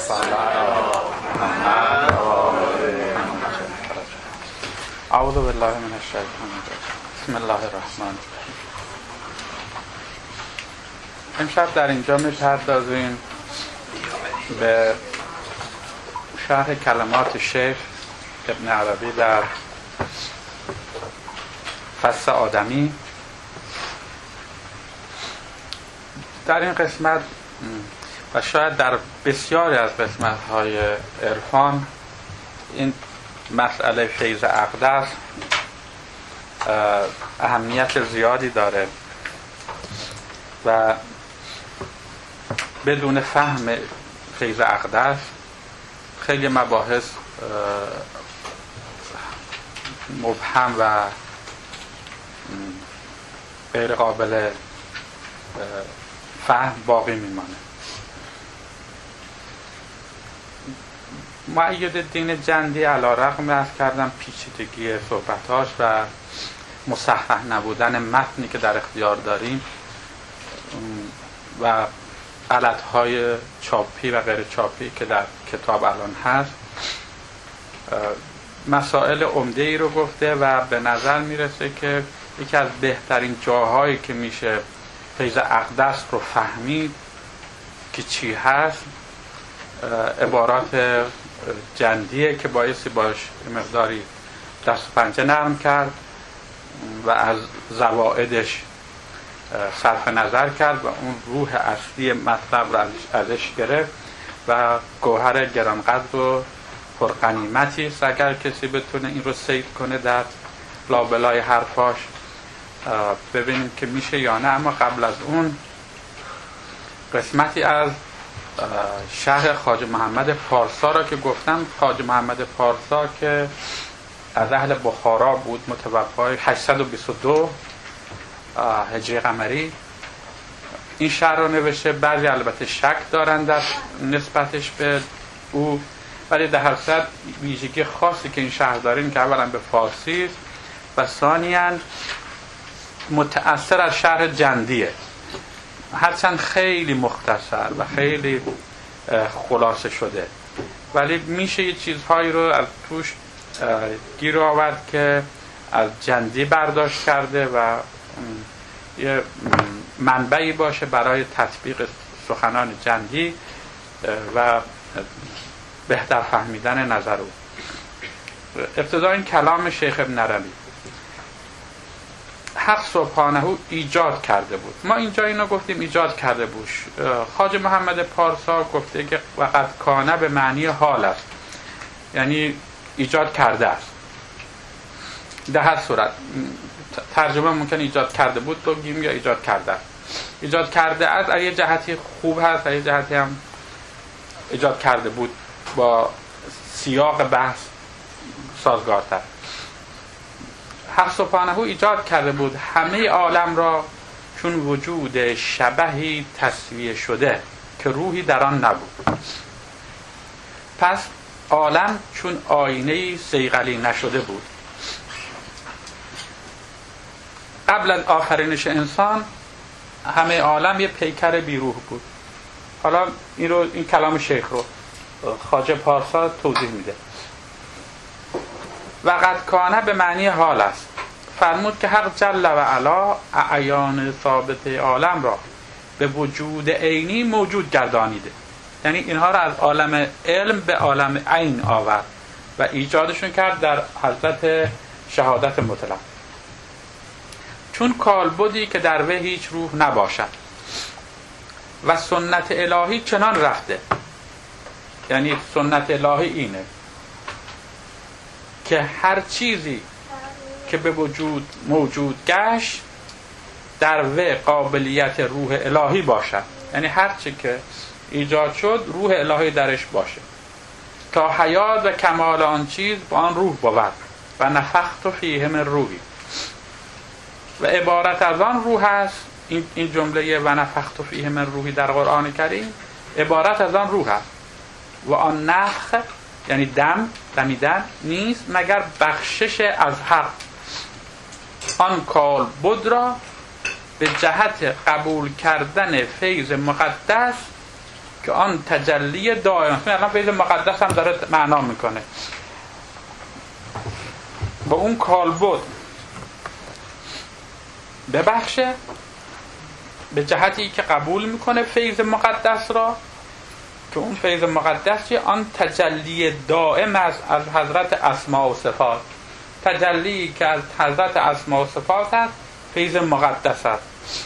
اعوذ بالله من الشیطان الرجیم. بسم الله الرحمن الرحیم. امشب در اینجا می‌پردازیم به شرح کلمات شیخ ابن عربی در فصل آدمی. در این قسمت و شاید در بسیاری از قسمت‌های عرفان این مسئله فیض اقدس اهمیت زیادی داره و بدون فهم فیض اقدس خیلی مباحث مبهم و غیر قابل فهم باقی میمانه. مؤیدالدین جندی علیرغم از کردم پیچیدگی صحبتاش و مصحح نبودن متنی که در اختیار داریم و غلط‌های چاپی و غیر چاپی که در کتاب الان هست، مسائل عمده‌ای رو گفته و به نظر میرسه که یکی از بهترین جاهایی که میشه فیض اقدس رو فهمید که چی هست عبارات جندیه که بایستی باش مقداری دست و پنجه نرم کرد و از زوائدش صرف نظر کرد و اون روح اصلی مطلب رو ازش گرفت و گوهر گرانقدر و پرغنیمتی است اگر کسی بتونه این رو صید کنه در لابلای حرفاش. ببینیم که میشه یا نه. اما قبل از اون قسمتی از شرح خواجه محمد پارسا را که گفتم، خواجه محمد پارسا که از اهل بخارا بود، متوفای 822 هجری قمری، این شرح را نوشته. بعضی البته شک دارند در نسبتش به او، ولی در هر صورت ویژگی خاصی که این شرح داریم که اولا به فارسی است و ثانیاً متأثر از شرح جندیه، هرچند خیلی مختصر و خیلی خلاصه شده، ولی میشه یه چیزهایی رو از توش گیر آورد که از جندی برداشت کرده و یه منبعی باشه برای تطبیق سخنان جندی و بهتر فهمیدن نظر او. ابتدا این کلام شیخ ابن عربی: حق سبحانه ایجاد کرده بود. ما اینجا اینو گفتیم ایجاد کرده بود. خواجه محمد پارسا گفته که وقت کانه به معنی حال است، یعنی ایجاد کرده است. در هر صورت ترجمه ممکن ایجاد کرده بود بگیم یا ایجاد کرده است. ایجاد کرده است از یه جهتی خوب هست، از یه جهتی هم ایجاد کرده بود با سیاق بحث سازگارتر. حق سبحانه ایجاد کرده بود همه عالم را چون وجود شبهی تصویه شده که روحی در آن نبود. پس عالم چون آینه‌ای صیقلی نشده بود. قبل از آفرینش انسان همه عالم یه پیکر بیروح بود. حالا این کلام شیخ رو خواجه پارسا توضیح میده. وقت کانه به معنی حال است. فرمود که حق جل و علا اعیان ثابت عالم را به وجود عینی موجود گردانیده، یعنی اینها را از عالم علم به عالم عین آورد و ایجادشون کرد در حضرت شهادت مطلق. چون کالبدی که در وی هیچ روح نباشد و سنت الهی چنان رفته، یعنی سنت الهی اینه که هر چیزی که به وجود موجود گشت در وی قابلیت روح الهی باشد، یعنی هر چی که ایجاد شد روح الهی درش باشه تا حیات و کمال آن چیز با آن روح بود و نفخت فیه من روحی. و عبارت از آن روح است. این جمله و نفخت فیه من روحی در قرآن کریم عبارت از آن روح است. و آن نفخ یعنی دمیدن نیست مگر بخشش از حق آن کالبد را به جهت قبول کردن فیض مقدس که آن تجلی دائم، الان فیض مقدس هم داره معنا میکنه، با اون کالبد ببخشه به جهتی که قبول میکنه فیض مقدس را، که اون فیض مقدس آن تجلی دائم از حضرت اسماء و صفات، تجلی که از حضرت اسماء و صفات هست فیض مقدس است.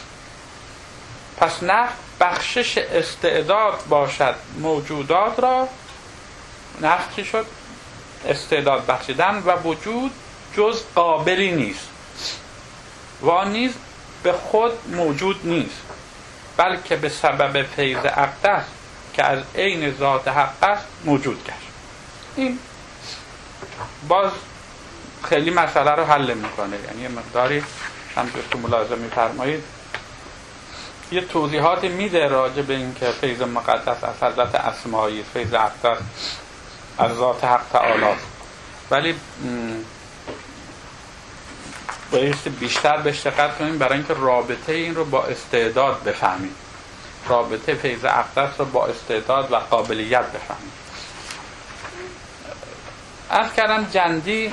پس نه بخشش استعداد باشد موجودات را، نفی شد استعداد بخشیدن، و وجود جز قابلی نیست و آن نیز به خود موجود نیست، بلکه به سبب فیض اقدس که از عین ذات حق است موجود گشت. این باز خیلی مسئله رو حل میکنه، یعنی مقداری همونطور که ملاحظه میفرمایید یه توضیحاتی میده راجع به این که فیض مقدس از حضرت اسمایی، فیض اقدس از ذات حق تعالی است، ولی بایستی بیشتر بهش دقت کنیم برای اینکه رابطه این رو با استعداد بفهمیم، رابطه فیض اقدس رو با استعداد و قابلیت بفهمیم. عرض کردم جندی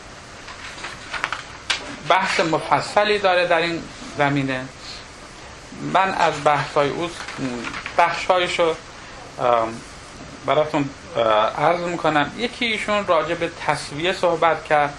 بحث مفصلی داره در این زمینه. من از بحث‌های او بخش‌هایشو براتون عرض میکنم. یکی ایشون راجع به تسویه صحبت کرد،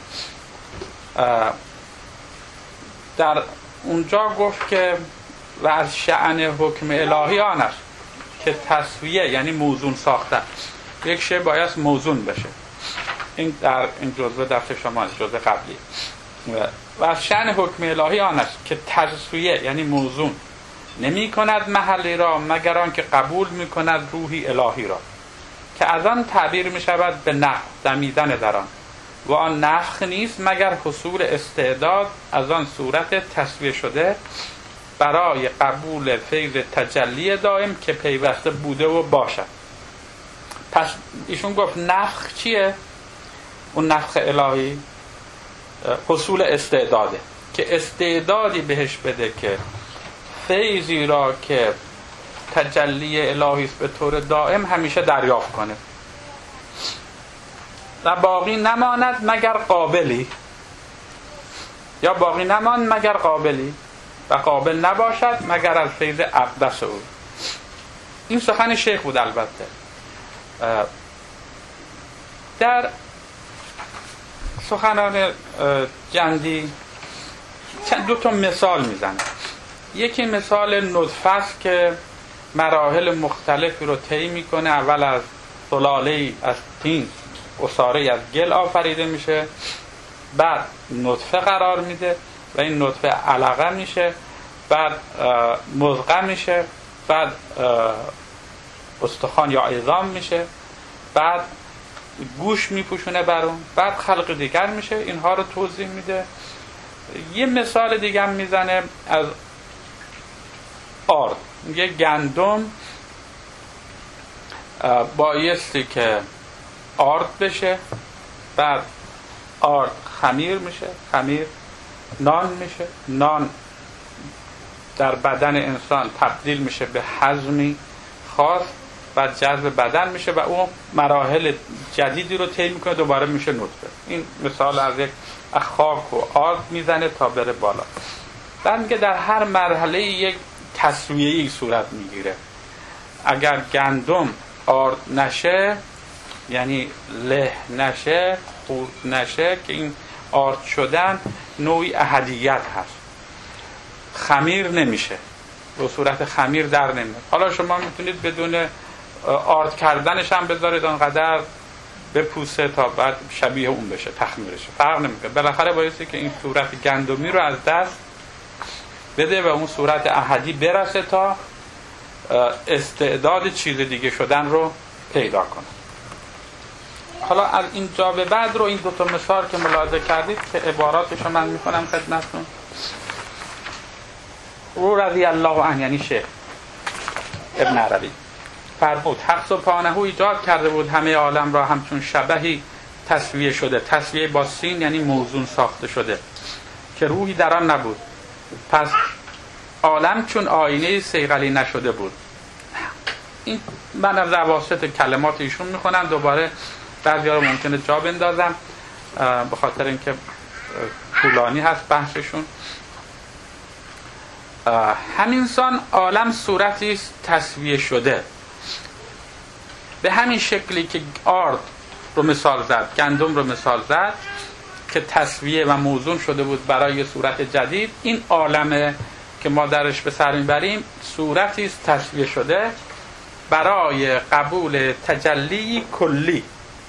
در اونجا گفت که و از شأن حکم الهی آن است که تسویه یعنی موزون ساختن، یک شی باید موزون بشه. این در این جزوه دست شما جزوه قبلی. و از شأن حکم الهی آن است که تسویه یعنی موزون نمی کند محلی را مگر آن که قبول می کند روحی الهی را، که از آن تعبیر می شود به نفخ، دمیدن در آن، و آن نفخ نیست مگر حصول استعداد از آن صورت تسویه شده برای قبول فیض تجلی دائم که پیوسته بوده و باشد. پس ایشون گفت نفخ چیه؟ اون نفخ الهی حصول استعداده، که استعدادی بهش بده که فیضی را که تجلی الهی است به طور دائم همیشه دریافت کنه و باقی نماند مگر قابلی، یا باقی نماند مگر قابلی و قابل نباشد مگر از فیض اقدس او. این سخن شیخ بود. البته در سخنان جندی دو تا مثال میزنه. یکی مثال نطفه است که مراحل مختلفی رو طی میکنه. اول از سلاله‌ای از طین، عصاره از گل آفریده میشه، بعد نطفه قرار میده و این نطفه علقه میشه، بعد مضغه میشه، بعد استخوان یا عظام میشه، بعد گوش میپوشونه بر اون، بعد خلق دیگر میشه. اینها رو توضیح میده. یه مثال دیگه میزنه از آرد. یه گندم بایستی که آرد بشه، بعد آرد خمیر میشه، خمیر نان میشه، نان در بدن انسان تبدیل میشه به هضمی خاص و جذب بدن میشه و اون مراحل جدیدی رو طی میکنه، دوباره میشه نطفه. این مثال از یک خاک و آرد میزنه تا بره بالا. بعد میگه در هر مرحله یک تسویه‌ای صورت میگیره. اگر گندم آرد نشه، یعنی له نشه، خورد نشه، که این آرد شدن نوعی احدیت هست، خمیر نمیشه، به صورت خمیر در نمیاد. حالا شما میتونید بدون آرد کردنش هم بذارید آنقدر بپوسه تا بعد شبیه اون بشه، تخمیرشه، فرق نمیکنه. بالاخره بایستی که این صورت گندمی رو از دست بده و اون صورت احدی برسه تا استعداد چیز دیگه شدن رو پیدا کنه. حالا از اینجا به بعد رو این دو تا مثال که ملاحظه کردید که عباراتشو من میخونم خدمتتون. رو رضی الله عنه یعنی شیخ ابن عربی فرمود حق سبحانه ایجاد کرده بود همه عالم را همچون شبهی تسویه شده. تسویه با سین یعنی موزون ساخته شده که روحی در آن نبود. پس عالم چون آینه صیقلی نشده بود. این من از اواسط کلمات ایشون میخونم، دوباره بعضی‌ها رو ممکنه جا بندازم به خاطر اینکه طولانی هست بحثشون. همینسان عالم صورتی است تصویه شده، به همین شکلی که آرد رو مثال زد، گندم رو مثال زد که تصویه و موزون شده بود برای صورت جدید، این عالمه که ما درش به سر میبریم صورتی است تصویه شده برای قبول تجلی کلی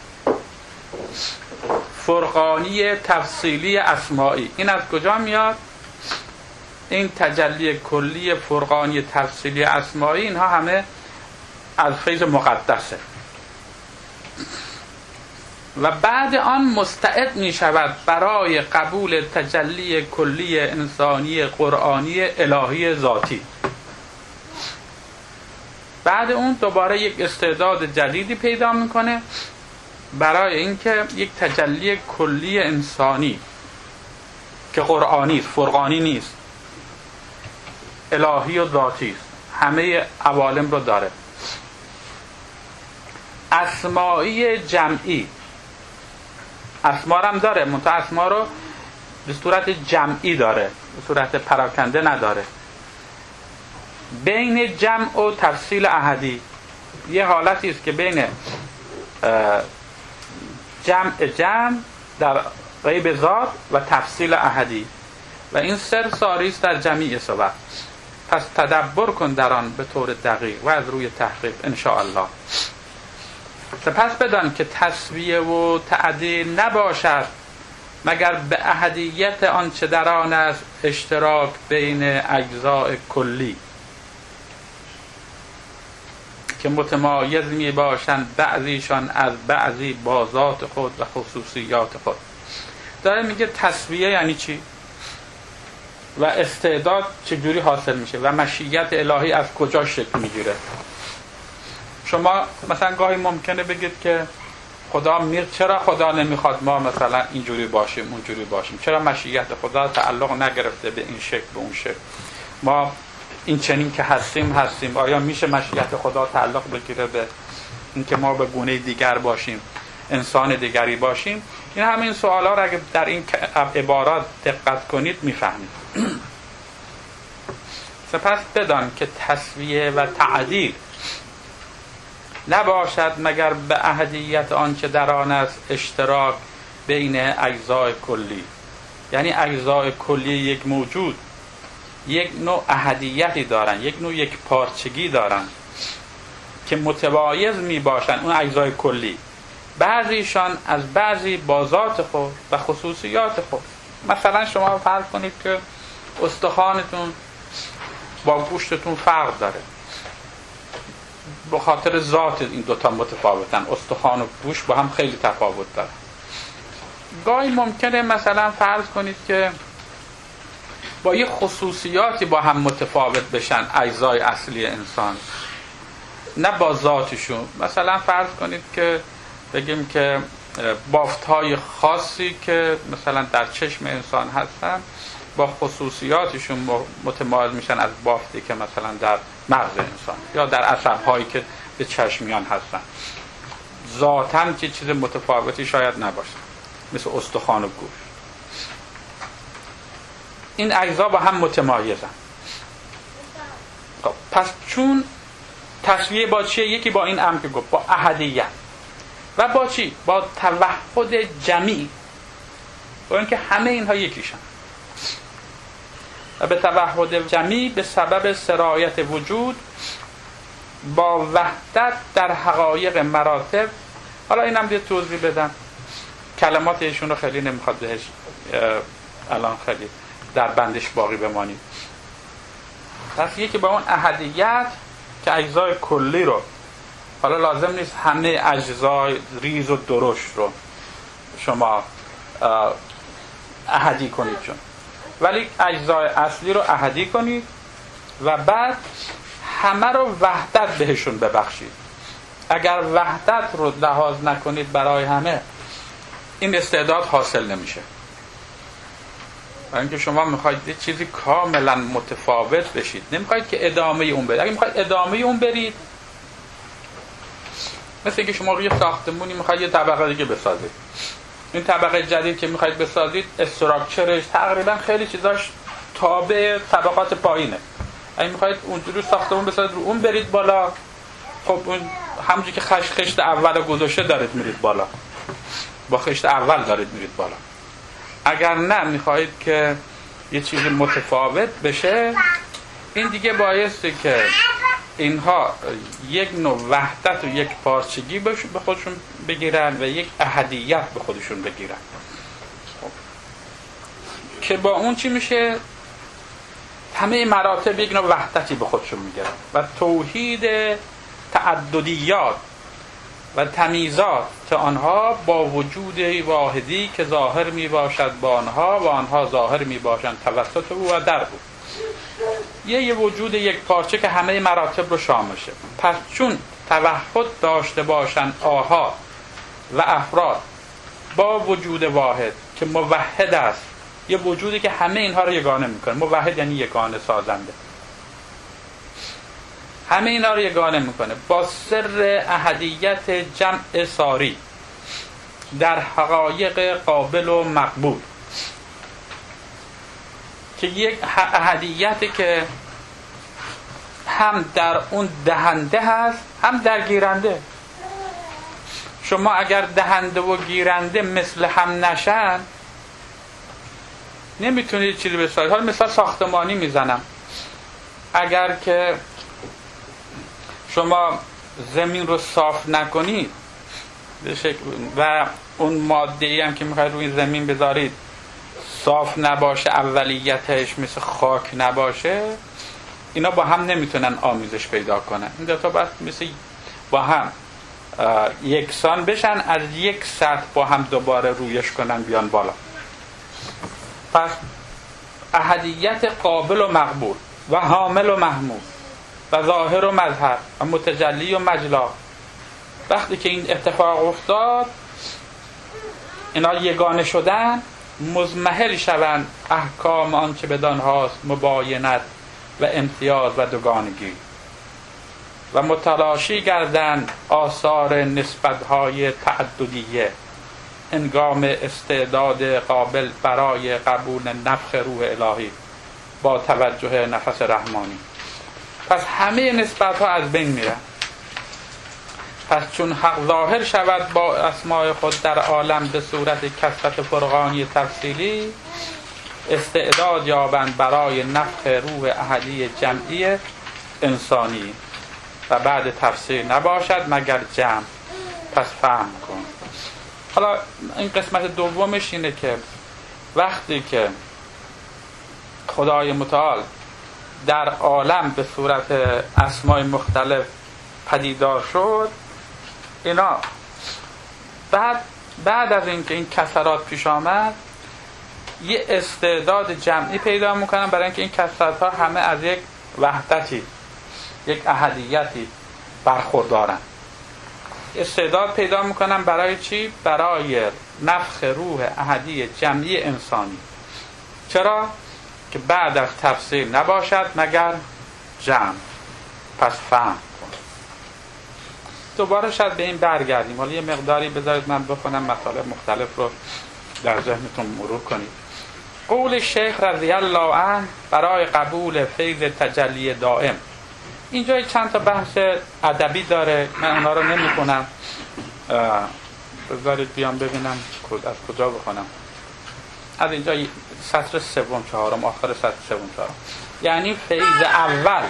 فرقانی تفصیلی اسمائی. این از کجا میاد؟ این تجلی کلی فرقانی تفصیلی اسمائی اینها همه از فیض مقدسه و بعد آن مستعد می شود برای قبول تجلی کلی انسانی قرآنی الهی ذاتی. بعد اون دوباره یک استعداد جدیدی پیدا میکنه برای اینکه یک تجلی کلی انسانی که قرآنی است، فرقانی نیست، الهی و ذاتی است، همه عوالم رو داره. اسمائی جمعی، اسما هم داره، منتها اسما رو به صورت جمعی داره، به صورت پراکنده نداره. بین جمع و تفصیل احدی، یه حالتی است که بین جمع در غیب ذات و تفصیل احدی و این سر ساری است در جمیع صور. پس تدبر کن در آن به طور دقیق و از روی تحقیق ان شاء الله. سپس بدان که تسویه و تعدیل نباشد مگر به احدیت آنچه در آن است اشتراک بین اجزاء کلی که متمایز می باشند بعضیشان از بعضی با ذات خود و خصوصیات خود. داره میگه تسویه یعنی چی و استعداد چجوری حاصل میشه و مشیت الهی از کجا شکل میگیره. شما مثلا گاهی ممکنه بگید که چرا خدا نمیخواد ما مثلا اینجوری باشیم اونجوری باشیم، چرا مشیت خدا تعلق نگرفته به این شکل به اون شکل، ما این چنین که هستیم، آیا میشه مشیت خدا تعلق بگیره به اینکه ما به گونه دیگر باشیم، انسان دیگری باشیم؟ این همین سوالا رو اگه در این عبارات دقت کنید میفهمید. سپس بدان که تسویه و تعدیل نباشد مگر به احدیت آنچه در آن است اشتراک بین اجزاء کلی، یعنی اجزاء کلی یک موجود یک نوع احدیتی دارن، یک نوع یک پارچگی دارن که متمایز می باشن اون اجزای کلی، بعضیشان از بعضی با ذات خود و خصوصیات خود. مثلا شما فرض کنید که استخوانتون با گوشتتون فرق داره، به خاطر ذات این دوتا متفاوتن، استخوان و گوشت با هم خیلی تفاوت داره. گاهی ممکنه مثلا فرض کنید که با یه خصوصیاتی با هم متفاوت بشن اجزای اصلی انسان، نه با ذاتشون. مثلا فرض کنید که بگیم که بافت‌های خاصی که مثلا در چشم انسان هستن با خصوصیاتشون متمایز میشن از بافتی که مثلا در مغز انسان یا در عصب‌هایی که به چشمیان هستن. ذاتاً که چیز متفاوتی شاید نباشه، مثل استخوان و گوشت. این اجزا با هم متمایزن. خب پس چون تسویه با چیه؟ یکی با این امر که گفت، با احدیت، و با چی؟ با توحد جمعی، با اینکه همه اینها یکیشن. و به توحد جمعی به سبب سرایت وجود با وحدت در حقایق مراتب. حالا اینم دیگه توضیح بدم، کلمات ایشون رو خیلی نمیخواد بهش الان خیلی در بندش باقی بمانیم. پس یکی با اون احدیت که اجزای کلی رو، حالا لازم نیست همه اجزای ریز و درشت رو شما احدی کنید چون، ولی اجزای اصلی رو احدی کنید و بعد همه رو وحدت بهشون ببخشید. اگر وحدت رو لحاظ نکنید برای همه، این استعداد حاصل نمیشه. برای اینکه شما میخواید یه چیزی کاملا متفاوت بشید، نمیخواید که ادامه اون برید. اگه میخواید ادامه اون برید مثل اینکه شما روی ساختمونی میخواید یه طبقه دیگه بسازید. این طبقه جدید که میخواید بسازید استراکچرش تقریبا خیلی چیزاش تابع طبقات پایینه. اگه میخواید اونجوری ساختمون بسازید رو اون برید بالا، خب اون همونجوری که خشت اول گذاشته دارید میرید بالا، با خشت اول دارید میرید بالا. اگر نه میخواید که یه چیزی متفاوت بشه، این دیگه بایسته که اینها یک نوع وحدت و یک پارچگی به خودشون بگیرن و یک احدیت به خودشون بگیرن. خب. که با اون چی میشه؟ همه مراتب یک نوع وحدتی به خودشون میگیرن و توحید تعددیات و تمیزات آنها با وجود واحدی که ظاهر می باشد با آنها و آنها ظاهر می باشند توسط او و در او. یه وجود یک پارچه که همه مراتب رو شامل شه. پس چون توحد داشته باشند آها و افراد با وجود واحد که موحد است، یه وجودی که همه اینها رو یگانه میکنه. موحد یعنی یگانه سازنده، همه اینا رو یگانه میکنه با سر احدیت جمع ساری در حقایق قابل و مقبول، که یک احدیتی که هم در اون دهنده هست هم در گیرنده. شما اگر دهنده و گیرنده مثل هم نشن نمیتونید چیزی بسازید. حالا مثال ساختمانی میزنم. اگر که شما زمین رو صاف نکنید و اون ماده‌ای هم که میخواید روی زمین بذارید صاف نباشه، اولیتش مثل خاک نباشه، اینا با هم نمیتونن آمیزش پیدا کنن. این دو تا باید مثل با هم یکسان بشن، از یک سطح با هم دوباره رویش کنن بیان بالا. پس احدیت قابل و مقبول و حامل و محمول و ظاهر و مظهر و متجلی و مجلا، وقتی که این اتفاق افتاد اینا یگانه شدن، مزمحل شوند احکام آنچه بدان هاست مباینت و امتیاز و دوگانگی و متلاشی گردند آثار نسبت‌های تعددیه هنگام استعداد قابل برای قبول نفخ روح الهی با توجه نفس رحمانی. پس همه نسبت‌ها از بین میرن. پس چون حق ظاهر شود با اسماء خود در عالم به صورت کثرت فرقانی تفصیلی، استعداد یابند برای نفخ روح احدی جمعی انسانی و بعد تفسیر نباشد مگر جمع. پس فهم کن. حالا این قسمت دومش اینه که وقتی که خدای متعال در عالم به صورت اسماء مختلف پدیدار شد، اینا بعد از اینکه این کثرات پیش آمد یه استعداد جمعی پیدا میکنن برای اینکه این کثرات ها همه از یک وحدتی، یک احدیتی برخوردارن. استعداد پیدا میکنن برای چی؟ برای نفخ روح احدی جمعی انسانی. چرا؟ که بعد از تفسیر نباشد مگر جمع. پس فهم کن. دوباره شاید به این برگردیم. حالا یه مقداری بذارید من بخونم مطالب مختلف رو در ذهنتون مرور کنید. قول شیخ رضی الله عنه برای قبول فیض تجلی دائم. اینجا چند تا بحث ادبی داره، من اونا رو نمی‌خونم. بذارید بیام ببینم از کجا بخونم. از اینجا سطر سوم چهارم، آخر سطر سوم چهارم. یعنی فیض اول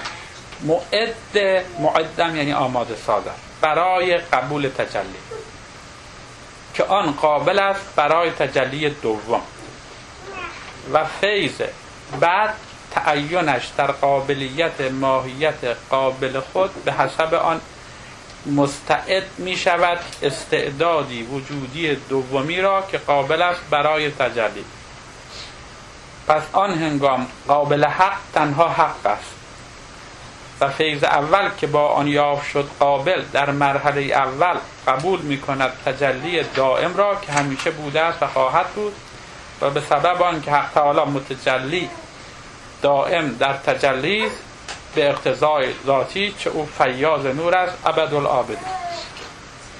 معدم یعنی آماده ساز برای قبول تجلی، که آن قابل است برای تجلی دوم، و فیض بعد تعینش در قابلیت ماهیت قابل خود به حسب آن مستعد می شود استعدادی وجودی دومی را که قابل است برای تجلی. پس آن هنگام قابل حق تنها حق است و فیض اول که با آن یافت شد قابل در مرحله اول قبول می کند تجلی دائم را که همیشه بوده است و خواهد بود، و به سبب آن که حق تعالی متجلی دائم در تجلی به اقتضای ذاتی چه او فیاض نور است ابدالآبدی.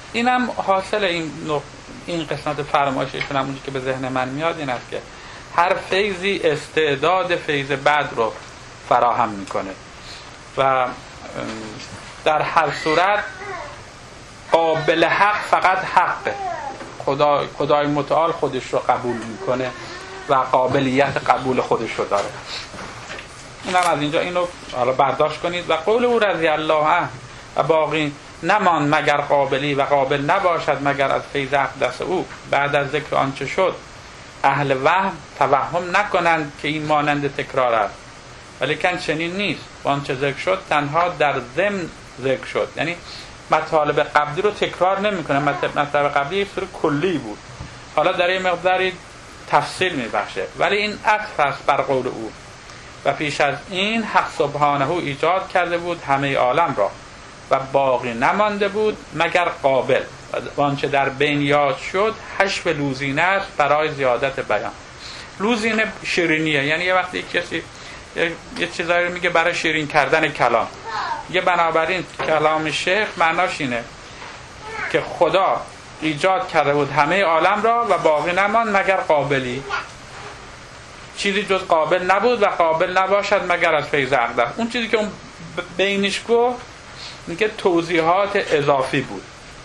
اینم حاصل این قسمت فرمایششون هم اونجا که به ذهن من میاد این است که هر فیضی استعداد فیض بعد رو فراهم میکنه و در هر صورت قابل حق فقط حقه. خدای متعال خودش رو قبول میکنه و قابلیت قبول خودش رو داره. اینم از اینجا اینو حالا برداشت کنید. و قول او رضی الله عنه و باقی نمان مگر قابلی و قابل نباشد مگر از فیض اقدس او. بعد از ذکر آنچه شد اهل وهم توهم نکنند که این مانند تکرار است، ولیکن چنین نیست. آنچه ذکر شد تنها در ضمن ذکر شد، یعنی مطالب قبلی رو تکرار نمیکنه. مطلب قبلی یک سری کلی بود، حالا در این مقداری تفصیل میبخشه، ولی این عطف است بر قول او. و پیش از این حق سبحانه ایجاد کرده بود همه عالم را و باقی نمانده بود مگر قابل. و آنچه در بین یاد شد حشو لوزینه است برای زیادت بیان. لوزینه شیرینیه، یعنی یه وقتی کسی یه چیزایی رو میگه برای شیرین کردن کلام. یه بنابراین کلام شیخ معناش اینه که خدا ایجاد کرده بود همه عالم را و باقی نماند مگر قابلی. چیزی جز قابل نبود و قابل نباشد مگر از فیض اقدس. اون چیزی که اون بینش گفت میگه توضیحات اضافی بود.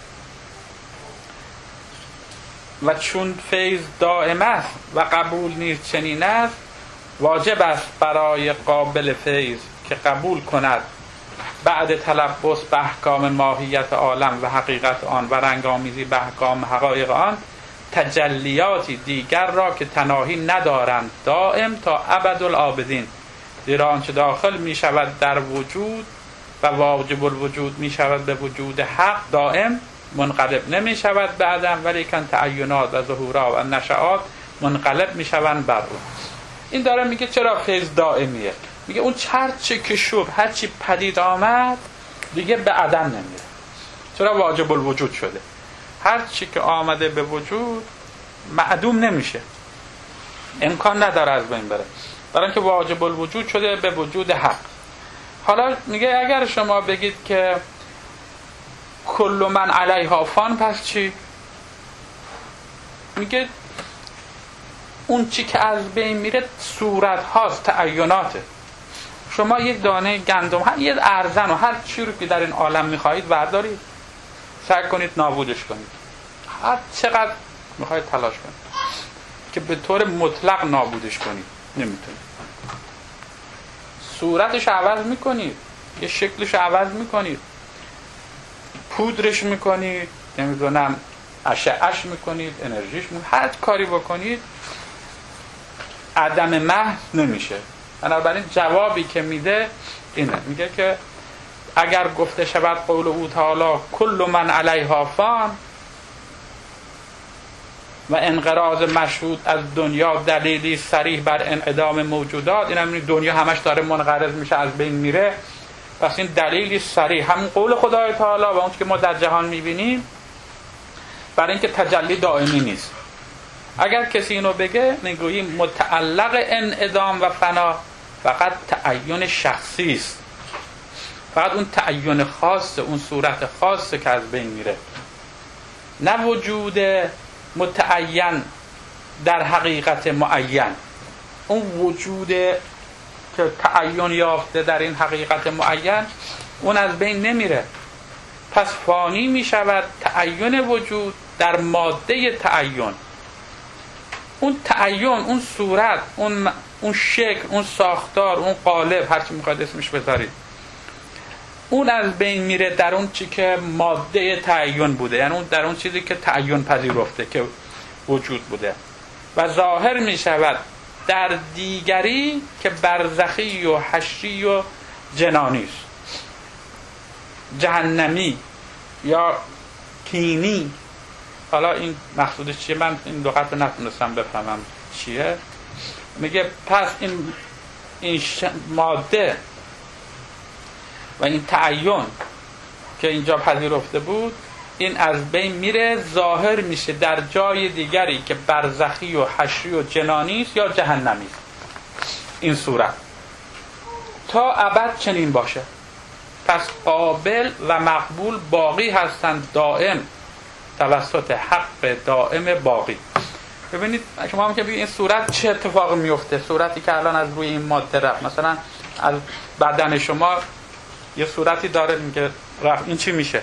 و چون فیض دائم است و قبول نیز چنین است، واجب است برای قابل فیض که قبول کند بعد تلبس به احکام ماهیت عالم و حقیقت آن و رنگامیزی به احکام حقایق آن تجلیاتی دیگر را که تناهی ندارند دائم تا ابدالآبدین. زیرا آنچه داخل می شود در وجود و واجب الوجود می شود به وجود حق دائم منقلب نمی شود به عدم، ولیکن تعینات و ظهورات و نشعات منقلب می شوند بر او. این داره میگه چرا فیض دائمیه. میگه اون هرچی که شد، هرچی پدید آمد دیگه به عدم نمیره. چرا واجب الوجود شده. هرچی که آمده به وجود معدوم نمیشه، امکان نداره از بین بره، برای اینکه واجب الوجود شده به وجود حق. حالا میگه اگر شما بگید که کل من علیها فان، پس چی؟ میگه اون چی که از بین میره صورت هاست، تعیناته. شما یک دانه گندم، هر یک ارزن و هر چی رو که در این عالم میخواهید بردارید، سعی کنید نابودش کنید، هر چقدر میخواهید تلاش کنید که به طور مطلق نابودش کنید نمیتونید. صورتش عوض میکنید، یه شکلش عوض میکنید، پودرش میکنید، نمیدونم اشعه‌اش میکنید، انرژیش میکنید، هر کاری بکنید عدم محض نمیشه. بنابراین جوابی که میده اینه، میگه که اگر گفته شود قول او تعالی کل من علیها فان و انقراض مشهود از دنیا دلیلی صریح بر انعدام موجودات، این هم دنیا همش داره منقرض میشه، از بین میره، پس این دلیلی صریح همون قول خدای تعالی و اون که ما در جهان میبینیم برای اینکه تجلی دائمی نیست. اگر کسی اینو بگه میگوییم متعلق انعدام و فنا فقط تعین شخصی است، فقط اون تعین خاصه، اون صورت خاصه که از بین میره، نه وجود متعین در حقیقت معین. اون وجود که تعین یافته در این حقیقت معین اون از بین نمیره، پس فانی میشود تعین وجود در ماده تعین. اون تعین، اون صورت، اون شکل، اون ساختار، اون قالب، هر چی میخواید اسمش بذارید، اون از بین میره در اون چی که ماده تعین بوده، یعنی اون در اون چیزی که تعین پذیرفته که وجود بوده، و ظاهر میشود در دیگری که برزخی و حشری و جنانی است، جهنمی یا کینی. حالا این مقصودش چیه؟ من این لغت رو نتونستم بفهمم چیه. میگه پس این ماده و این تعین که اینجا پذیرفته بود این از بین میره، ظاهر میشه در جای دیگری که برزخی و حشری و جنانی است یا جهنمی است. این صورت تا ابد چنین باشه. پس قابل و مقبول باقی هستند دائم توسط حق دائم باقی. ببینید شما هم که بگید این صورت چه اتفاقی میفته، صورتی که الان از روی این ماده رفت، مثلا از بدن شما یه صورتی داره میگه رفت، این چی میشه؟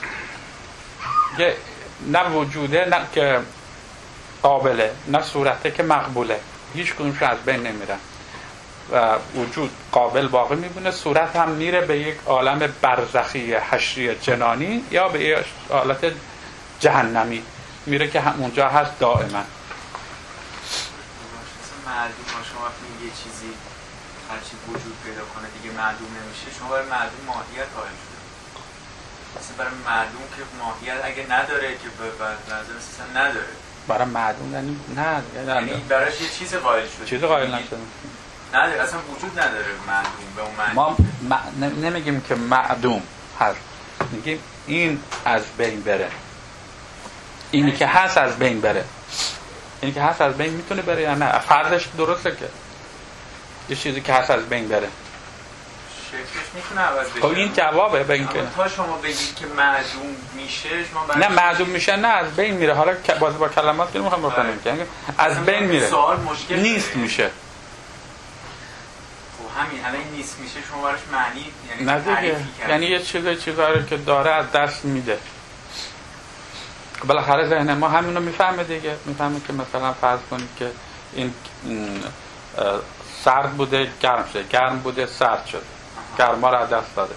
نه وجوده، نه که قابله، نه صورته که مقبوله، هیچ کدومش از بین نمیرن و وجود قابل باقی میبونه، صورت هم میره به یک عالم برزخی حشری جنانی یا به یک حالت جهنمی میره که همونجا هست دائما. معلوم شما وقتی یه چیزی هرچی وجود پیدا کنه دیگه معلوم نمیشه، شما برای معلوم ماهیت قائل شده. مثلا برای معلوم که ماهیت اگه نداره که به نظر اصلا نداره، برای معلوم یعنی براش یه چیز قائل شده، چیز قائل نشده، نداره، اصلا وجود نداره معلوم به اون معنی. ما نمیگیم که معدوم هست، میگیم این از بین بره، اینی که هست از بین بره، اینی که هست از بین میتونه بره یا نه؟ فرضش درسته که یه چیزی که هست از بین بره، شکلش میتونه عوض بشه. خب این جوابه به این که تا شما بگید که معدوم میشه، شما نه معدوم میشه، نه از بین میره. حالا باز با کلمات که نمیخوام بکنم که از بین میره، سوال مشکل نیست میشه. خب همین الان نیست میشه، شما براش معنی یعنی تعریفی کردید، یعنی یه چیزایی که داره از دست میده. بالاخره ذهن ما همینو میفهمه دیگه، میفهمه که مثلا فرض کنید که این سرد بوده گرم شده، گرم بوده سرد شده، گرما رو از دست داده.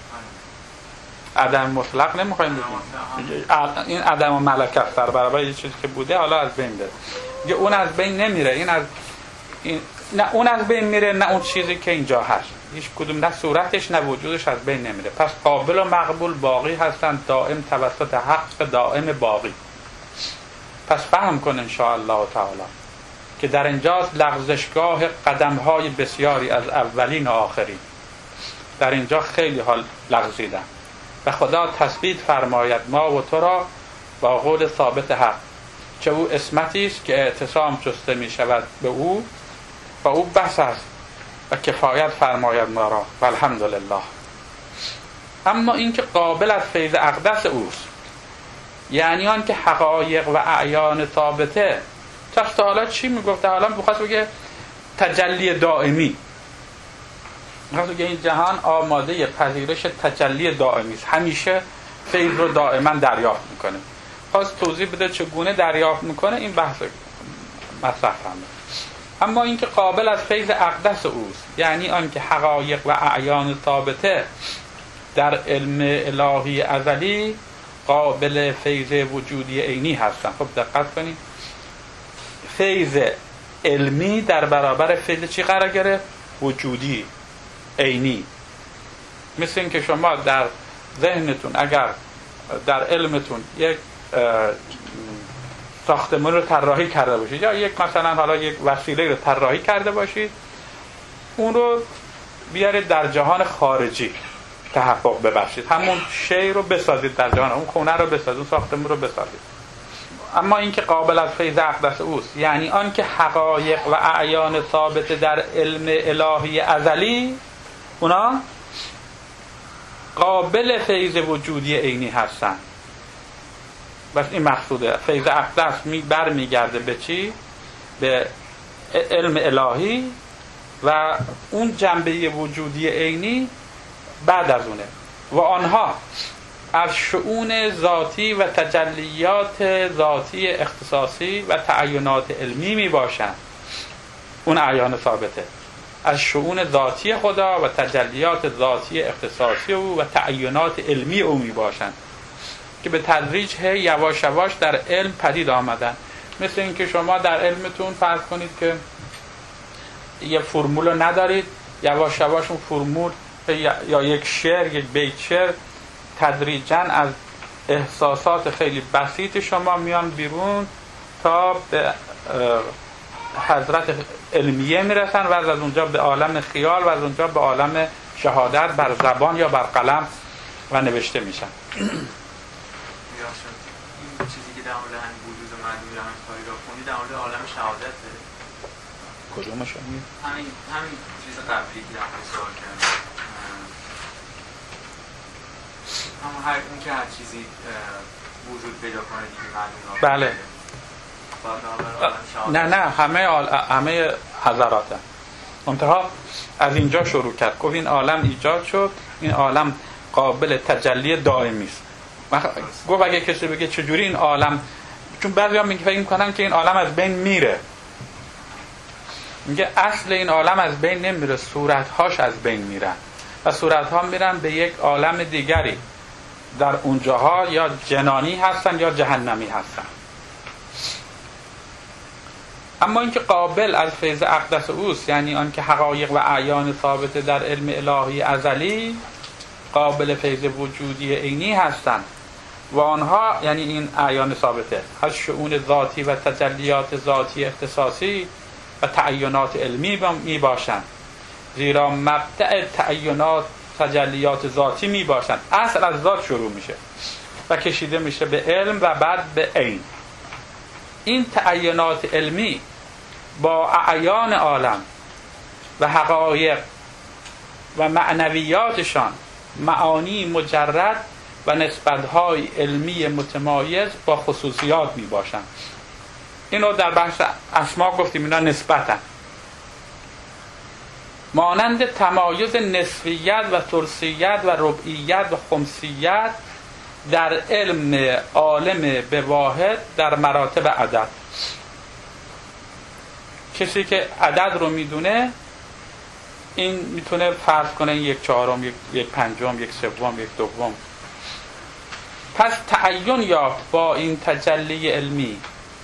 عدم مطلق نمیخوایم بگیم، این عدم ملکه است در برابر یه چیزی که بوده حالا از بین بره. دیگه اون از بین نمیره، نه اون از بین میره، نه اون چیزی که اینجا هست، هیچ کدوم، نه صورتش نه وجودش از بین نمیره. پس قابل و مقبول باقی هستند دائم توسط حق دائم باقی. پس فهم کن ان شاء الله تعالی که در اینجاست لغزشگاه قدم‌های بسیاری از اولین و آخرین. در اینجا خیلی حال لغزیدن و خدا تثبیت فرماید ما و تو را با قول ثابت حق، چه او اسمتی است که اعتصام جسته می شود به او و او بس است و کفایت فرماید ما را و الحمدلله. اما این که قابل از فیض اقدس اوست، یعنی آن که حقایق و اعیان ثابته. تا حالا چی میگفته؟ حالا بخواست بگه تجلی دائمی، بخواست بگه این جهان آماده پذیرش تجلی دائمی است، همیشه فیض رو دائما دریافت میکنه. خواست توضیح بده چگونه دریافت میکنه، این بحث مطرح فرمود. اما این که قابل از فیض اقدس اوست، یعنی آن که حقایق و اعیان ثابته در علم الهی ازلی قابل فیض وجودی عینی هستن. خب دقت کنید، فیض علمی در برابر فیض چی قرار گرفت؟ وجودی عینی. مثل این که شما در ذهنتون اگر در علمتون یک ساختمان رو طراحی کرده باشید یا یک مثلا حالا یک وسیله رو طراحی کرده باشید، اون رو بیارید در جهان خارجی تحقق ببخشید، همون شی رو بسازید در جهان، اون خونه رو بسازید، اون ساختمان رو بسازید. اما این که قابل از فیض اقدس اوست، یعنی آن که حقایق و اعیان ثابت در علم الهی ازلی اونا قابل فیض وجودی عینی هستن. بس این مقصوده. فیض اقدس برمیگرده به چی؟ به علم الهی و اون جنبه وجودی عینی بعد از اونه و آنها از شؤون ذاتی و تجلیات ذاتی اختصاصی و تعینات علمی می باشند. اون اعیان ثابته از شؤون ذاتی خدا و تجلیات ذاتی اختصاصی او و تعینات علمی او می باشند که به تدریج یواش یواش در علم پدید آمدن. مثل اینکه شما در علمتون فرض کنید که یه فرمول رو ندارید، یواش یواش اون فرمول یا یک شعر، یک بیت شعر تدریجاً از احساسات خیلی بسیط شما میان بیرون تا به حضرت علمیه میرسن و از اونجا به عالم خیال و از اونجا به عالم شهادت بر زبان یا بر قلم و نوشته میشن. این چیزی که در مورد همین وجود و معدوم رحمت‌خواری را خوندی در مورد عالم شهادته؟ کدومش؟ همین چیز قبلی که در مورد سوال کردم، اما هر اون که هر چیزی وجود پیدا کنه دیگه معلوم بله. نه همه حضرات منتها از اینجا شروع کرد. گفت این عالم ایجاد شد، این عالم قابل تجلی دائمی است. گفت اگه کسی بگه چجوری این عالم، چون بعضیا فکر میکنن که این عالم از بین میره، میگه اصل این عالم از بین نمیره، صورتهاش از بین میرن و صورتها میرن به یک عالم دیگری، در اونجاها یا جنانی هستن یا جهنمی هستن. اما اینکه قابل از فیض اقدس اوست، یعنی آن که حقایق و اعیان ثابته در علم الهی ازلی قابل فیض وجودی عینی هستند و آنها یعنی این اعیان ثابته از شؤون ذاتی و تجلیات ذاتی اختصاصی و تعینات علمی می باشند، زیرا مبدأ تعینات تجلیات ذاتی می باشند. اصل از ذات شروع میشه و کشیده میشه به علم و بعد به عین. این تعینات علمی با اعیان عالم و حقایق و معنویاتشان معانی مجرد و نسبت‌های علمی متمایز با خصوصیات می باشند. اینو در بحث اسما گفتیم، اینا نسبتن، مانند تمایز نسبیت و ثلثیت و ربعیت و خمسیت در علم عالم به واحد در مراتب عدد. کسی که عدد رو میدونه این میتونه فرض کنه یک چهارم، یک پنجم، یک سوم، یک دوم. پس تعین یافت با این تجلی علمی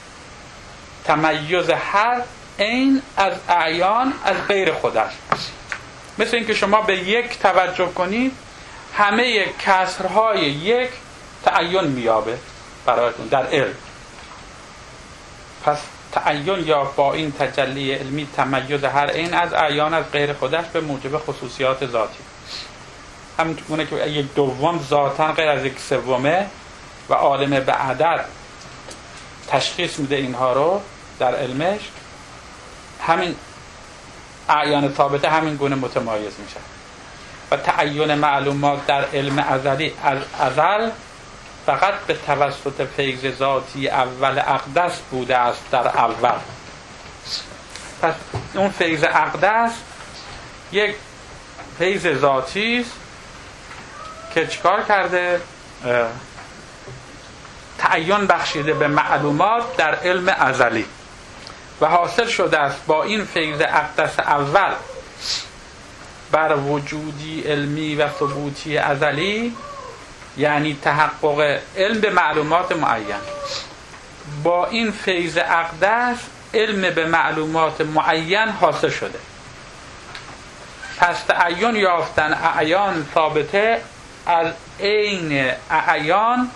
تمیز هر عین از اعیان از غیر خودش. مثل اینکه شما به یک توجه کنید، همه کسرهای یک تعین میابه برایتون در علم. پس تعین یا با این تجلی علمی تمیز هر عین از اعیان از غیر خودش به موجب خصوصیات ذاتی. همونه که یک دوم ذاتاً غیر از یک سومه و عالم به عدد تشخیص میده اینها رو در علمش، همین اعیان ثابته همین گونه متمایز میشه. و تعین معلومات در علم ازلی از ازل فقط به توسط فیض ذاتی اول اقدس بوده است در اول. پس اون فیض اقدس یک فیض ذاتی است که چیکار کرده؟ تعین بخشیده به معلومات در علم ازلی و حاصل شده است با این فیض اقدس اول بر وجودی علمی و ثبوتی ازلی، یعنی تحقق علم به معلومات معین. با این فیض اقدس علم به معلومات معین حاصل شده. پس تعین یافتن اعیان ثابته از عین اعیان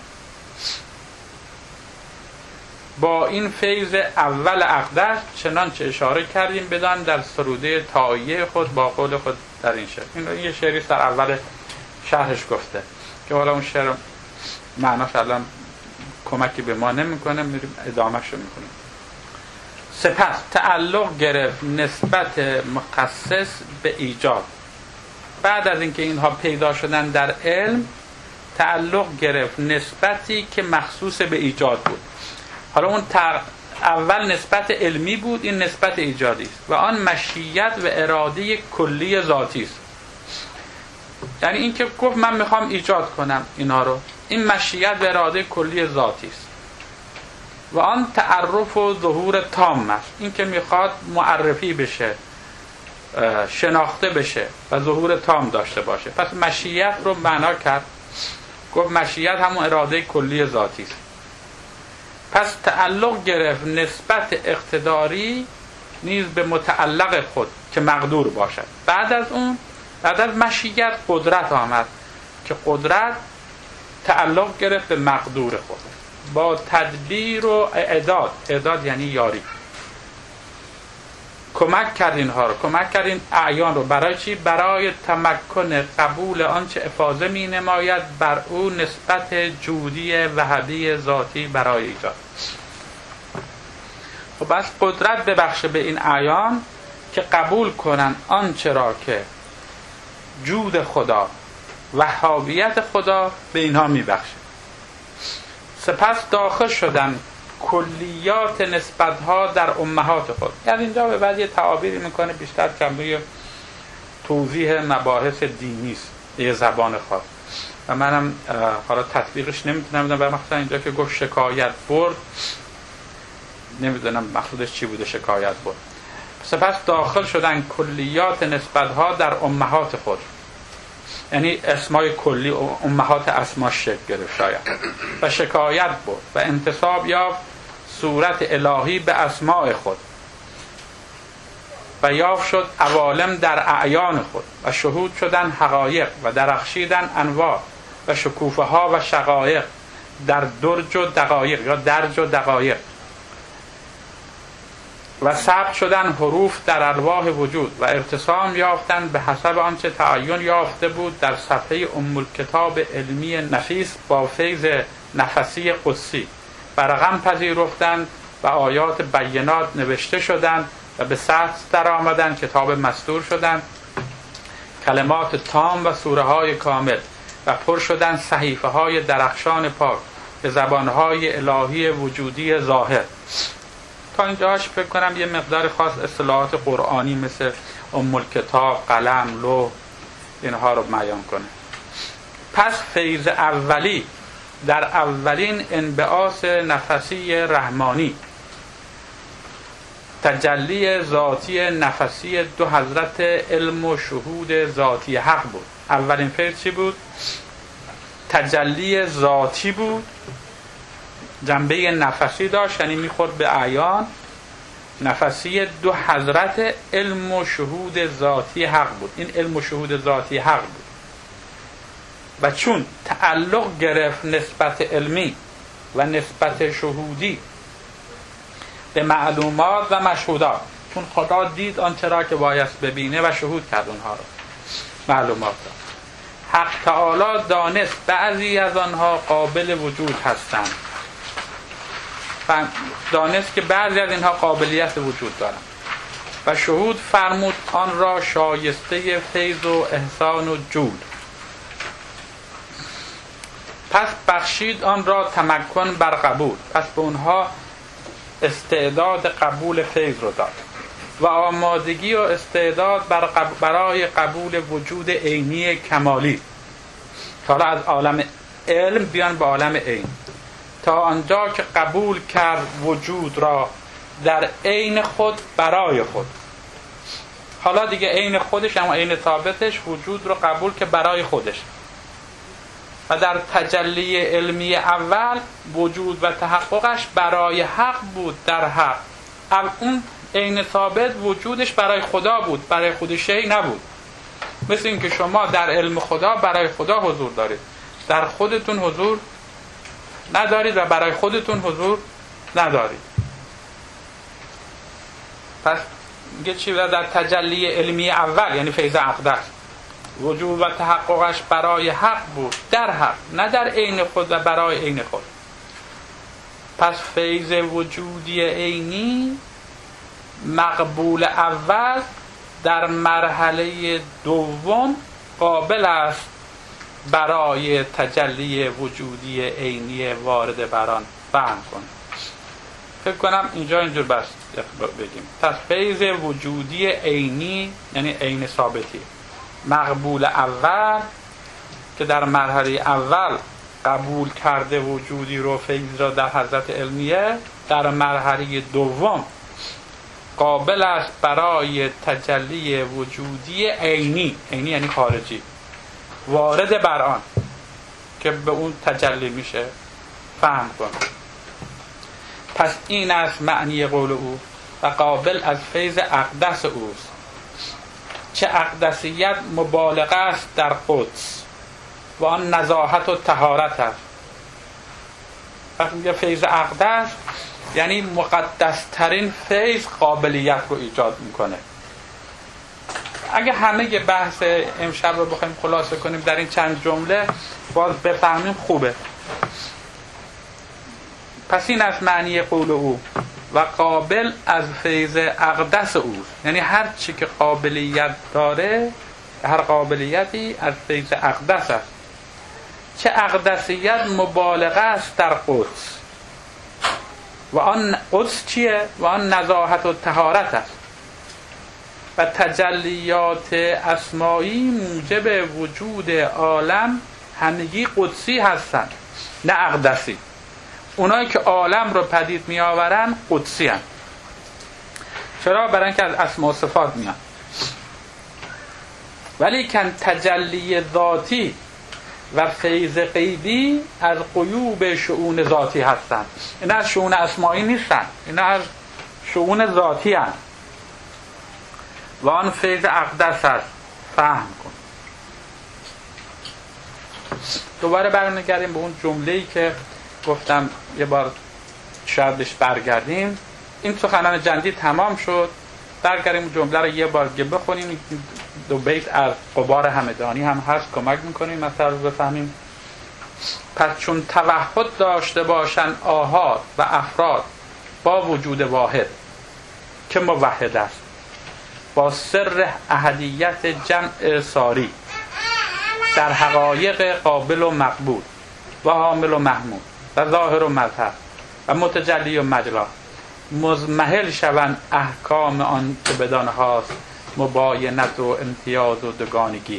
با این فیض اول اقدس، چنانچه اشاره کردیم بدان در سروده طائیه خود با قول خود در این شعر. این یه شعری در اول شرحش گفته که حالا اون شعر معناش الان کمکی به ما نمیکنه، میریم ادامهش رو میکنیم. سپس تعلق گرفت نسبت مخصص به ایجاد. بعد از اینکه اینها پیدا شدن در علم، تعلق گرفت نسبتی که مخصوص به ایجاد بود. حالا اون اول نسبت علمی بود، این نسبت ایجادی است و آن مشیت و اراده کلی ذاتی است. یعنی این که گفت من میخوام ایجاد کنم اینا رو، این مشیت و اراده کلی ذاتی است و آن تعرف و ظهور تام است. این که میخواد معرفی بشه، شناخته بشه و ظهور تام داشته باشه. پس مشیت رو معنا کرد، گفت مشیت همون اراده کلی ذاتی است. پس تعلق گرفت نسبت اقتداری نیز به متعلق خود که مقدور باشد. بعد از مشیت قدرت آمد که قدرت تعلق گرفت به مقدور خود با تدبیر و اعداد یعنی یاری. کمک کردین ها رو، کمک کردین اعیان رو. برای چی؟ برای تمکن قبول آنچه افاضه می نماید بر او نسبت جودی وهبی ذاتی برای ایجاد. خب بس قدرت ببخشه به این اعیان که قبول کنن آنچه را که جود خدا، وهابیت خدا به اینها می بخشه. سپس داخل شدن کلیات نسبت‌ها در امهات خود. یعنی اینجا به بعد یه تعابیری میکنه بیشتر کمی توضیح مباحث دینی است، یه زبان خاص و منم حالا تطبیقش نمیتونم بدم. مثلا اینجا که گفت شکایت برد، نمیدونم مقصودش چی بوده شکایت برد. سپس داخل شدن کلیات نسبت‌ها در امهات خود، یعنی اسمای کلی امهات اسما شکل گرفت شاید، و شکایت برد و انتساب یافت صورت الهی به اسماء خود و یافت شد عوالم در اعیان خود و شهود شدن حقایق و درخشیدن انوار و شکوفه ها و شقایق در درج و دقایق یا درج و دقایق و ثبت شدن حروف در ارواح وجود و ارتسام یافتن به حسب آنچه تعین یافته بود در صفحه ام الکتاب علمی نفیس با فیض نفسی قدسی و رقم پذیرفتند و آیات بینات نوشته شدند و به سطح در آمدن کتاب مستور شدند کلمات تام و سوره های کامل و پر شدن صحیفه های درخشان پاک به زبان های الهی وجودی ظاهر. تا اینجاش فکر کنم یه مقدار خاص اصطلاحات قرآنی مثل ام الکتاب، قلم، لوح اینها رو بیان کنه. پس فیض اولی در اولین انبعاث نفسی رحمانی تجلی ذاتی نفسی دو حضرت علم و شهود ذاتی حق بود. اولین فیض چی بود؟ تجلی ذاتی بود، جنبه نفسی داشت، یعنی میخورد به اعیان. نفسی دو حضرت علم و شهود ذاتی حق بود. این علم و شهود ذاتی حق بود و چون تعلق گرفت نسبت علمی و نسبت شهودی به معلومات و مشهودات، چون خدا دید آنچه را که بایست ببینه و شهود کرد اونها را، معلومات را. حق تعالی دانست بعضی از آنها قابل وجود هستند، دانست که بعضی از اینها قابلیت وجود دارند و شهود فرمود آن را شایسته فیض و احسان و جود. پس بخشید آن را تمکن بر قبول، پس به اونها استعداد قبول فیض رو داد و آمادگی و استعداد برای قبول وجود عینی کمالی، تا از عالم علم بیان به عالم عین، تا آنجا که قبول کرد وجود را در عین خود برای خود. حالا دیگه عین خودش، اما عین ثابتش، وجود رو قبول که برای خودش. و در تجلی علمی اول وجود و تحققش برای حق بود. در حق اون عین ثابت وجودش برای خدا بود، برای خود شیء نبود. مثل این که شما در علم خدا برای خدا حضور دارید، در خودتون حضور ندارید و برای خودتون حضور ندارید. پس میگه چی؟ در تجلی علمی اول یعنی فیض اقدس وجود و تحققش برای حق بود، در حق، نه در عین خود و برای عین خود. پس فیض وجودی عینی مقبول اول در مرحله دوم قابل است برای تجلی وجودی عینی وارد بر آن فهم کن. فکر کنم اینجا اینجور بس بگیم. پس فیض وجودی عینی یعنی عین ثابتی مقبول اول که در مرحله اول قبول کرده وجودی رو، فیض را در حضرت علمیه، در مرحله دوم قابل است برای تجلی وجودی عینی، عینی یعنی خارجی، وارد بر آن که به اون تجلی میشه فهم کن. پس این است معنی قول او و قابل از فیض اقدس اوست. چه اقدسیت مبالغه است در قدس و آن نزاهت و طهارت است. وقتی میگه فیض اقدس یعنی مقدس ترین فیض قابلیت رو ایجاد میکنه. اگه همه یه بحث امشب رو بخوایم خلاصه کنیم در این چند جمله باز بفهمیم خوبه. پس این از معنی قول او و قابل از فیض اقدس او، یعنی هر چی که قابلیت داره، هر قابلیتی از فیض اقدس است چه اقدسیت مبالغه است در قدس. و آن قدس چیه؟ و آن نزاهت و طهارت است. و تجلیات اسمایی موجب وجود عالم همگی قدسی هستند، نه اقدسی. اونایی که عالم رو پدید می آورن قدسی هستند. چرا؟ برای اینکه از اسما و صفات میان. ولی کن تجلی ذاتی و فیض غیبی از غیوب شؤون ذاتی هستند. اینا از شؤون اسمایی نیستن، اینا از شؤون ذاتی هستند. و آن فیض اقدس است. فهم کن. دوباره برمیگردیم به اون جمله‌ای که گفتم یه بار شاید بهش برگردیم. این سخنان جندی تمام شد، برگردیم جمله رو یه بار دیگه بخونیم. دو بیت از غبار همدانی هم هست، کمک میکنیم مثلا رو بفهمیم. پس چون توحد داشته باشن آحاد و افراد با وجود واحد که موحد است، با سر احدیت جمع ساری در حقایق قابل و مقبول و حامل و محمود و ظاهر و مظهر و متجلی و مجلا، مزمحل شوند احکام آن که بدان هاست مباینت و امتیاز و دوگانگی،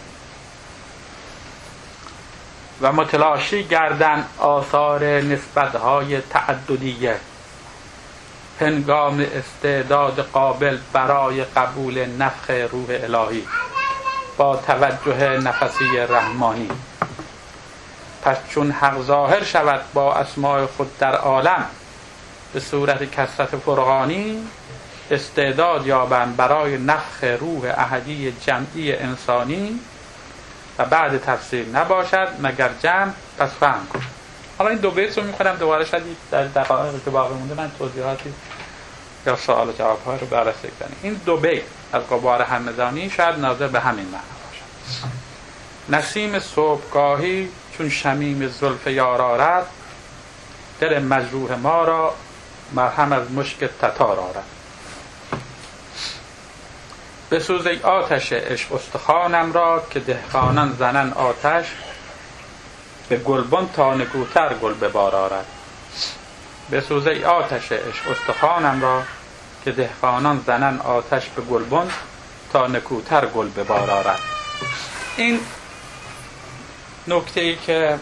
و متلاشی گردن آثار نسبت‌های تعددیه هنگام استعداد قابل برای قبول نفخ روح الهی با توجه نفسی رحمانی. پس چون حق ظاهر شود با اسماء خود در عالم به صورت کثرت فرقانی، استعداد یابند برای نفخ روح احدی جمعی انسانی و بعد تفسیر نباشد مگر جمع. پس فهم کن. حالا این دو بیت رو می‌خونم دوباره، شاید در دقایقی که باقی مونده من توضیحاتی یا سوال و جواب‌های رو بررسی کنیم. این دو بیت از غبار همدانی شاید ناظر به همین معنی باشد. نسیم صبحگاهی چون شمیم زلف یار آرد، دل مجروح ما را مرهم از مشک تتار آرد. بسوز ای آتش عشق استخوانم را، که دهقانان زنن آتش به گلبن تا نکوتر گل به بار آرد. بسوز ای آتش عشق استخوانم را، که دهقانان زنن آتش به گلبن تا نکوتر گل به بار آرد. این نکته ای که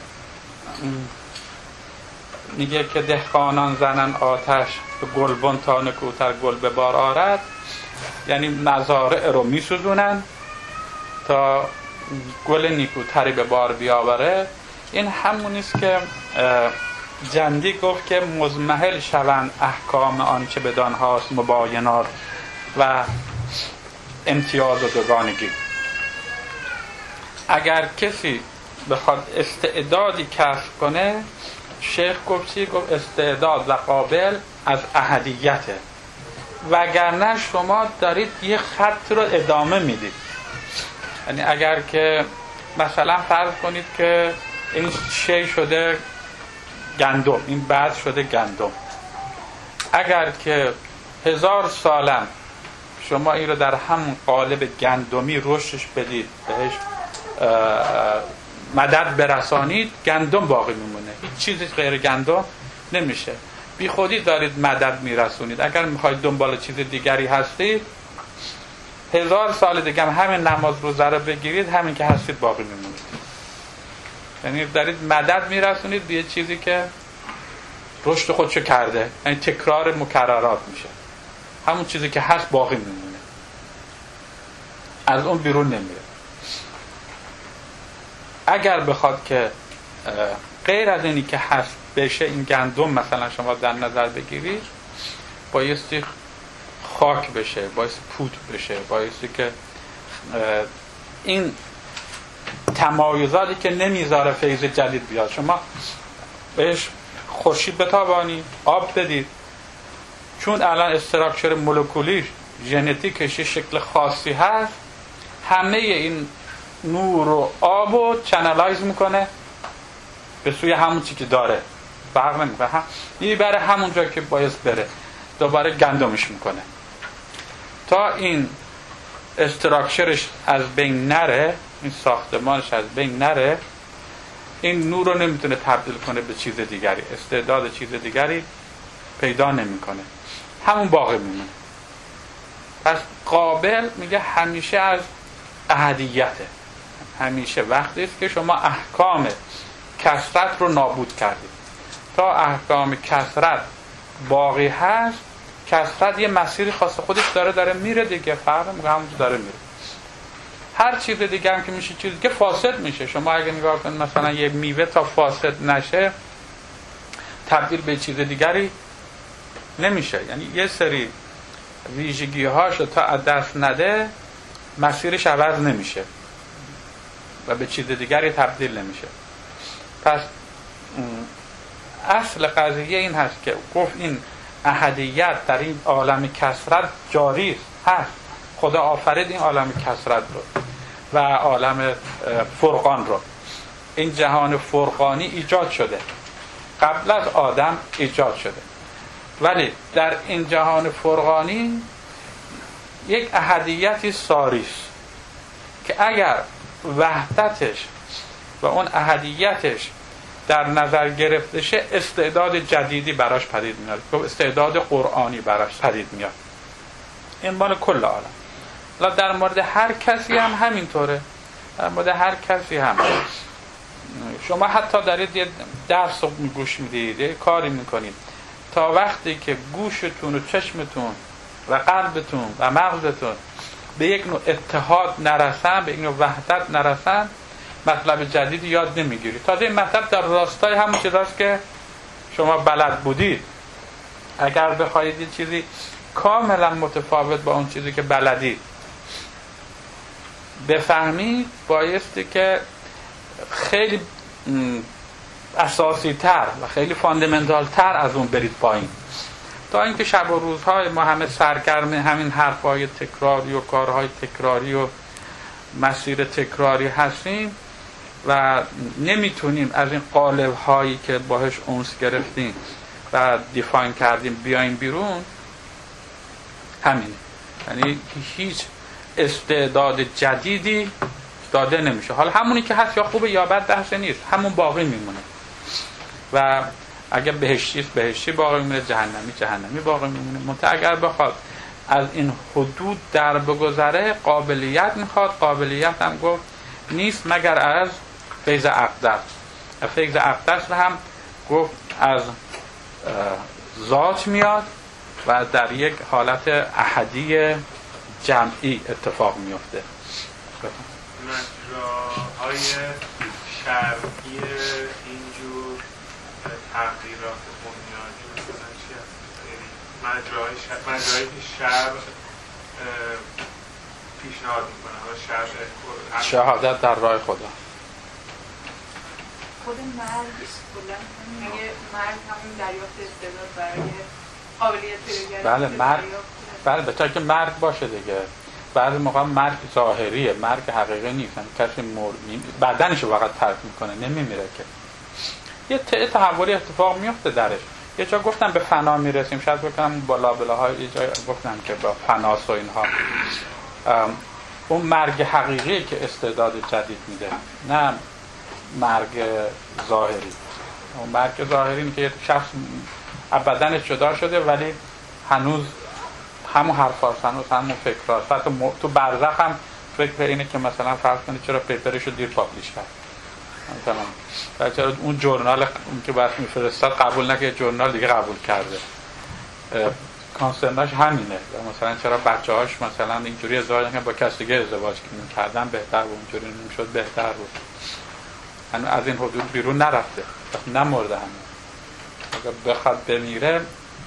میگه که دهقانان زنن آتش به گلبن تا نکوتر گل به بار آرد، یعنی مزارع رو میسوزونن تا گل نیکوتری به بار بیاوره. این همونیست که جندی گفت که مزمحل شوند احکام آنچه بدان هاست مباینات و امتیاز و دوگانگی. اگر کسی بخواد استعدادی کسب کنه، شیخ گفت چی؟ گفت استعداد و قابل از احدیته، وگرنه شما دارید یه خط رو ادامه میدید. یعنی اگر که مثلا فرض کنید که این شی شده گندم، این بعد شده گندم، اگر که 1000 سالم شما این رو در همون قالب گندمی رشدش بدید، بهش مدد برسانید، گندم باقی میمونه، هیچ چیزی غیر گندم نمیشه. بی خودی دارید مدد میرسونید. اگر میخواید دنبال چیز دیگری هستید، 1000 سال دیگه هم همین نماز روزه رو بگیرید، همین که هستید باقی میمونید. یعنی دارید مدد میرسونید به یه چیزی که رشد خودشو کرده، یعنی تکرار مکررات میشه، همون چیزی که هست باقی میمونه، از اون بیرون نمیره. اگر بخواد که غیر از اینی که هست بشه، این گندم مثلا شما در نظر بگیرید، بایستی خاک بشه، بایستی پود بشه، بایستی که این تمایزاتی که نمیذاره فیض جدید بیاد، شما بهش خورشید بتابانی، آب بدید، چون الان استراکچر مولکولی ژنتیکش شکل خاصی هست، همه این نور و آب رو چنلایز میکنه به سوی همون چی که داره، فرق نمیکنه، میبره همون جا که باید بره، دوباره گندمش میکنه تا این استراکچرش از بین نره، این ساختمانش از بین نره. این نور رو نمیتونه تبدیل کنه به چیز دیگری، استعداد چیز دیگری پیدا نمیکنه، همون باقی میمونه. پس قابل میگه همیشه از احدیته، همیشه وقتی است که شما احکام کثرت رو نابود کردید. تا احکام کثرت باقی هست، کثرت یه مسیری خاص خودش داره میره دیگه، فرق میگه همونجا داره میره. هر چیز دیگه هم که میشه چیزی که فاسد میشه. شما اگه نگاه کنید مثلا یه میوه تا فاسد نشه تبدیل به چیز دیگری نمیشه، یعنی یه سری ویژگی هاشو تا از دست نده مسیرش عوض نمیشه و به چیز دیگری تبدیل نمیشه. پس اصل قضیه این هست که گفت این احدیت در این عالم کثرت جاری هست. خدا آفرید این عالم کثرت رو و عالم فرقان رو. این جهان فرقانی ایجاد شده، قبل از آدم ایجاد شده، ولی در این جهان فرقانی یک احدیتی ساری است که اگر وحدتش و اون احدیتش در نظر گرفته شه استعداد جدیدی براش پدید میاد، استعداد قرآنی براش پدید میاد. این مال کل عالم. در مورد هر کسی هم همینطوره، در مورد هر کسی هم. شما حتی دارید یه درس رو گوش میدید، یه کاری میکنید، تا وقتی که گوشتون و چشمتون و قلبتون و مغزتون به یک نوع اتحاد نرسن، به یک نوع وحدت نرسن، مطلب جدیدی یاد نمیگیرید. تازه این مطلب در راستای همون چیزاست که شما بلد بودید. اگر بخواید یه چیزی کاملا متفاوت با اون چیزی که بلدید بفهمید، بایستی که خیلی اساسی تر و خیلی فاندامنتال تر از اون برید پایین، تا اینکه شب و روزهای ما همه سرگرم همین حرفهای تکراری و کارهای تکراری و مسیر تکراری هستیم و نمیتونیم از این قالب‌هایی که باهاش اونس گرفتیم و دیفاین کردیم بیایم بیرون. همین، یعنی هیچ استعداد جدیدی داده نمیشه. حالا همونی که هست یا خوبه یا بد بحث نیست، همون باقی میمونه و اگر بهشتی است بهشتی باقی میمونه، جهنمی جهنمی باقی میمونه. منتها اگر بخواد از این حدود در بگذره قابلیت میخواد. قابلیت هم گفت نیست مگر از فیض اقدس. فیض اقدس هم گفت از ذات میاد و در یک حالت احدی جمعی اتفاق میفته. مجراهای شرعی اینجور تغییرات بنیادی مثلا چی هست؟ مجراهایی که شرع پیشنهاد میکنه، شهادت در راه خدا. خود مرگ میگه مرگ همون دریافت استعداد برای قابلیت پیدا کردن. بله مرگ، بله بهتر که مرگ باشه دیگه. بعضی موقع مرگ ظاهریه، مرگ حقیقی نیست. کسی بدنش رو فقط ترک میکنه، نمیمیره که. یه تحولی اتفاق میفته درش. یه جا گفتم به فنا میرسیم، شاید بکنم بلاهای یه جا گفتم که با فناس و اینها اون مرگ حقیقی که استعداد جدید میده، نه مرگ ظاهری. اون مرگ ظاهری اینه که شخص بدنش جدا شده ولی هنوز همون حرفاست، هنوز همون فکراست. حتی تو برزخ هم فکر اینه که مثلا فرض کنید چرا پیپرشو دیر پابلیش کرد، مثلا چرا اون ژورنال اون که باید میفرستاد قبول نکرد، ژورنال دیگه قبول کرده. کانسرناش همینه. مثلا چرا بچه‌هاش مثلا اینجوری ازدواج نکردن، با کسی دیگه ازدواج کردن بهتر بود، اونجوری نمیشد بهتر بود. هنوز از این حدود بیرون نرفته، نمرده. همین اگه بخواد بمیره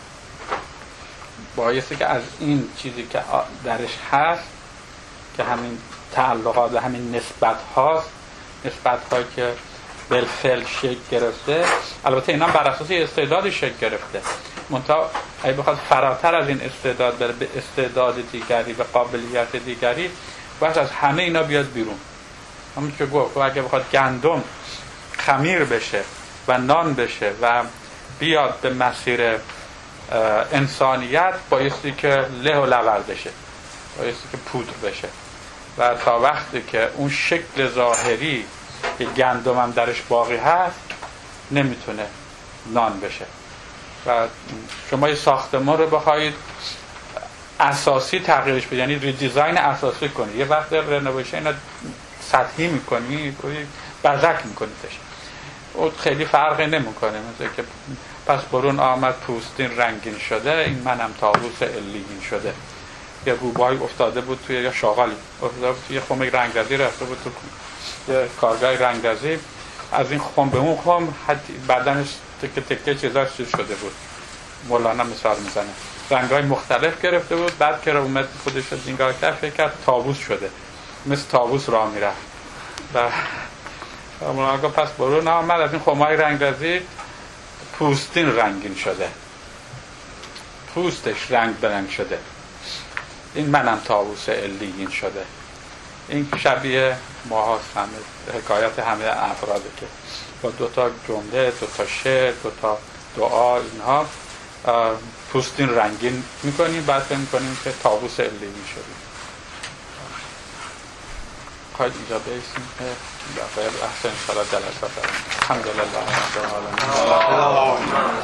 بایستی که از این چیزی که درش هست که همین تعلقات و همین نسبت هاست، نسبت هایی که بالفعل شکل گرفته، البته اینا بر اساس استعدادی شکل گرفته، منتها اگه بخواد فراتر از این استعداد بره به استعداد دیگری، به قابلیت دیگری، باید از همه اینا بیاد بیرون. همون که گفت اگه بخواد گندم خمیر بشه و نان بشه و بیاد به مسیر انسانیت، بایستی که له و لور بشه، بایستی که پودر بشه و تا وقتی که اون شکل ظاهری که گندم هم درش باقی هست نمیتونه نان بشه. و شما یه ساختمان رو بخواید اساسی تغییرش بدید، یعنی ریدیزاین اساسی کنید، یه وقت رنوویشن اینا سطحی میکنی بزک میکنیدش، اون خیلی فرقی نمیکنه. مثل که پس برون آمد پوستین رنگین شده، این منم طاووس علیین شده. یه روبای افتاده بود توی، یا شاغالی افتاده بود توی خم رنگرزی، رفته بود تو یه کارگاه رنگرزی، از این خم به اون خم بدنش تکه تکه چیزا چیز شده بود. مولانا مثال میزنه رنگ‌های مختلف گرفته بود، بعد که اومد خودش رو نگاه کرد فکر کرد طاووس شده، مثل طاووس راه میرفت. و مولانا پس برون آمد از این خم‌های رنگرزی پوستین رنگین شده، پوستش رنگ برنگ شده، این منم طاووس علیین شده. این شبیه ما هست، همه حکایت همه افراده که با دوتا جمله، دوتا شعر، دوتا دعا اینها پوستین رنگین میکنیم، بعد فهم میکنیم که طاووس علیین شدیم. خواهید اینجا بیستیم که بخیر احسن انشاءالله جلسات دارم. الحمدلله رب العالمین.